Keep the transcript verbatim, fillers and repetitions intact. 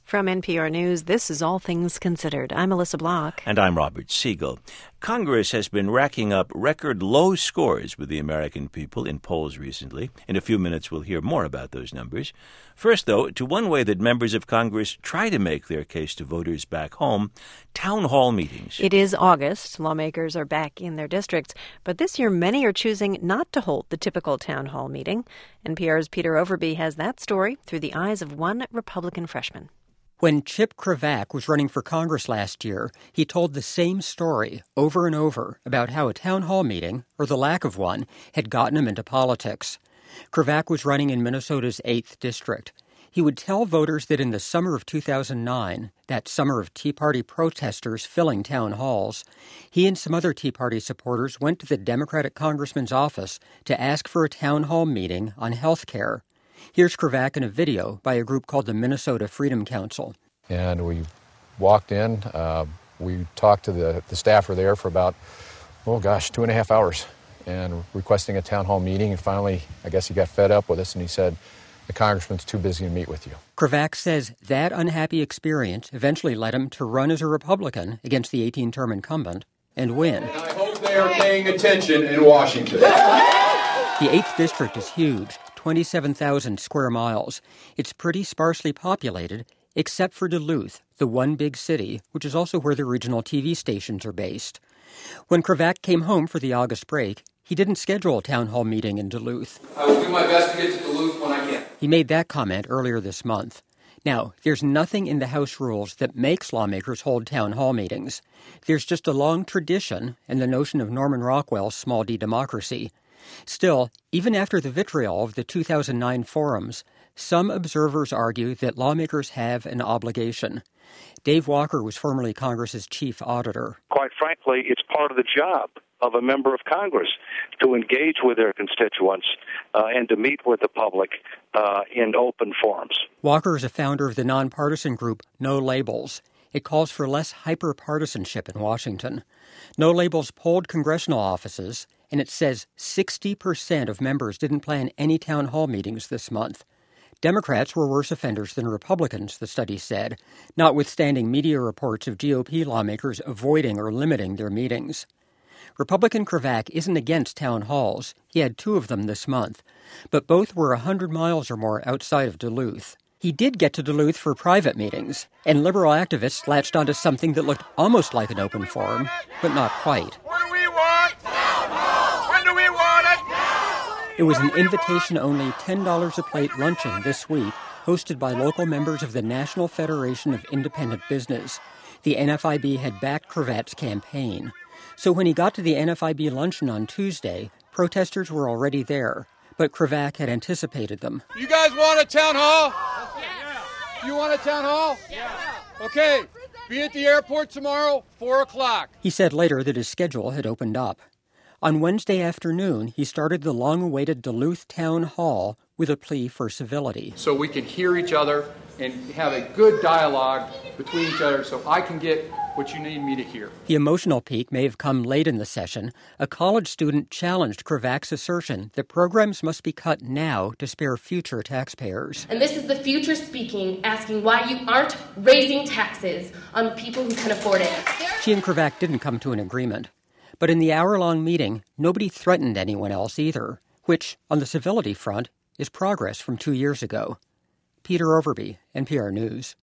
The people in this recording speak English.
From N P R News, this is All Things Considered. I'm Melissa Block. And I'm Robert Siegel. Congress has been racking up record low scores with the American people in polls recently. In a few minutes, we'll hear more about those numbers. First, though, to one way that members of Congress try to make their case to voters back home, town hall meetings. It is August. Lawmakers are back in their districts. But this year, many are choosing not to hold the typical town hall meeting. N P R's Peter Overby has that story through the eyes of one Republican freshman. When Chip Kravac was running for Congress last year, he told the same story over and over about how a town hall meeting, or the lack of one, had gotten him into politics. Kravac was running in Minnesota's eighth District. He would tell voters that in the summer of two thousand nine, that summer of Tea Party protesters filling town halls, he and some other Tea Party supporters went to the Democratic congressman's office to ask for a town hall meeting on health care. Here's Kravac in a video by a group called the Minnesota Freedom Council. And we walked in. Uh, we talked to the, the staffer there for about, oh gosh, two and a half hours and requesting a town hall meeting. And finally, I guess he got fed up with us and he said, the congressman's too busy to meet with you. Kravac says that unhappy experience eventually led him to run as a Republican against the eighteen-term incumbent and win. And I hope they are paying attention in Washington. The eighth District is huge, twenty-seven thousand square miles. It's pretty sparsely populated, except for Duluth, the one big city, which is also where the regional T V stations are based. When Kravac came home for the August break, he didn't schedule a town hall meeting in Duluth. I will do my best to get to Duluth when I can. He made that comment earlier this month. Now, there's nothing in the House rules that makes lawmakers hold town hall meetings. There's just a long tradition and the notion of Norman Rockwell's small d democracy. Still, even after the vitriol of the two thousand nine forums, some observers argue that lawmakers have an obligation. Dave Walker was formerly Congress's chief auditor. Quite frankly, it's part of the job of a member of Congress to engage with their constituents uh, and to meet with the public uh, in open forums. Walker is a founder of the nonpartisan group No Labels. It calls for less hyper-partisanship in Washington. No Labels polled congressional offices, and it says sixty percent of members didn't plan any town hall meetings this month. Democrats were worse offenders than Republicans, the study said, notwithstanding media reports of G O P lawmakers avoiding or limiting their meetings. Republican Kravac isn't against town halls. He had two of them this month, but both were one hundred miles or more outside of Duluth. He did get to Duluth for private meetings, and liberal activists latched onto something that looked almost like an open forum, but not quite. What do we want? Town hall! When do we want it? Now! It was an invitation-only ten dollars a plate luncheon this week, hosted by local members of the National Federation of Independent Business. The N F I B had backed Kravac's campaign. So when he got to the N F I B luncheon on Tuesday, protesters were already there, but Kravac had anticipated them. You guys want a town hall? Yes. You want a town hall? Yeah. Okay. Be at the airport tomorrow, four o'clock. He said later that his schedule had opened up. On Wednesday afternoon, he started the long-awaited Duluth Town Hall with a plea for civility. So we can hear each other and have a good dialogue between each other so I can get what you need me to hear. The emotional peak may have come late in the session. A college student challenged Kravac's assertion that programs must be cut now to spare future taxpayers. And this is the future speaking, asking why you aren't raising taxes on people who can afford it. She and Kravac didn't come to an agreement. But in the hour-long meeting, nobody threatened anyone else either, which, on the civility front, is progress from two years ago. Peter Overby, N P R News.